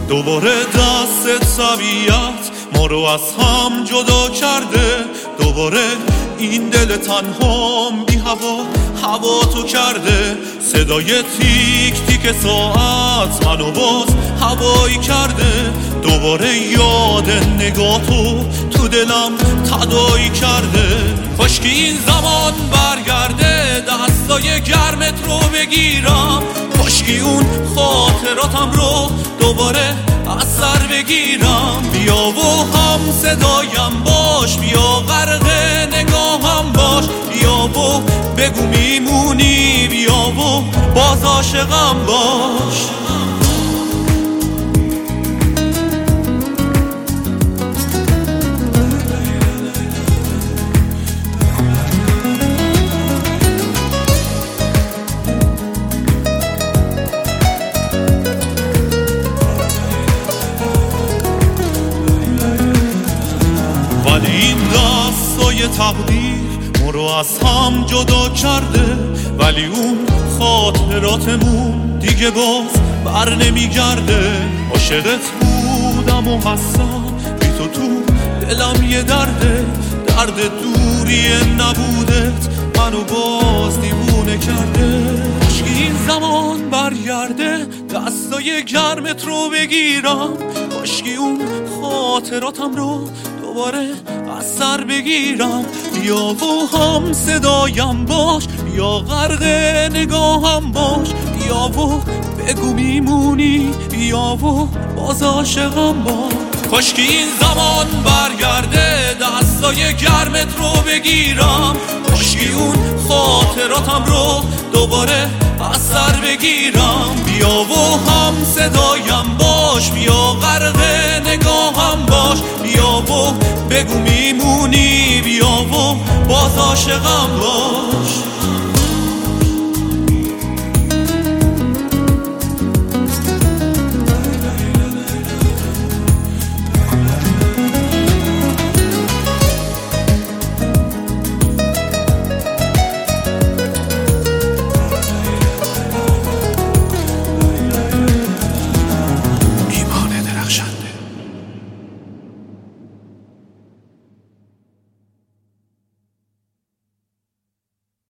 دوباره دست طبیعت ما رو از هم جدا کرده، دوباره این دل تنهام بی هوا تو کرده. صدای تیک تیک ساعت منو باز هوایی کرده، دوباره یاد نگاه تو دلم تداعی کرده. کاشکی این زمان برگرده دستای گرمت رو بگیرم، کاشکی اون خاطراتم رو دوباره از سر بگیرم. بیا و هم صدایم باش، بیا غرق نگاهم باش، بیا و بگو میمونی، بیا و باز عاشقم باش. ولی این دستای تقدیر ما رو از هم جدا کرده، ولی اون خاطراتمون دیگه باز بر نمیگرده. عاشقت بودم و هستم، بی تو دلم یه درده، درد دوری نبودت منو باز دیوونه کرده. کاشکی این زمان برگرده دستای گرمت رو بگیرم، کاشکی اون خاطراتم رو دوباره از سر بگیرم. بیا و هم صدایم باش، بیا غرق نگاهم باش، بیا و بگو میمونی، بیا و باز عاشقم باش. کاشکی این زمان برگرده دستای گرمت رو بگیرم، کاشکی اون خاطراتم رو دوباره از سر بگیرم. بیا و هم صدایم باش، بیا غرق نگاهم باش، بیا و بگو میمونی، بیا و باز عاشقم باش.